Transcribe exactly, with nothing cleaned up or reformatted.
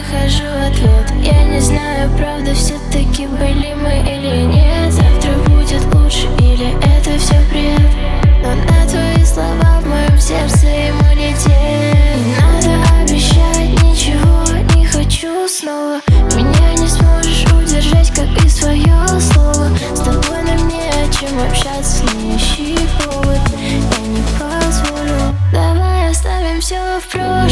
нахожу ответ. Я не знаю, правда все-таки были мы или нет. Завтра будет лучше или это все бред? Но на твои слова в моем сердце иммунитет. Не надо обещать ничего, не хочу снова. Меня не сможешь удержать, как и свое слово. С тобой нам не о чем общаться, не ищи повод. Я не позволю. Давай оставим все в прошлом.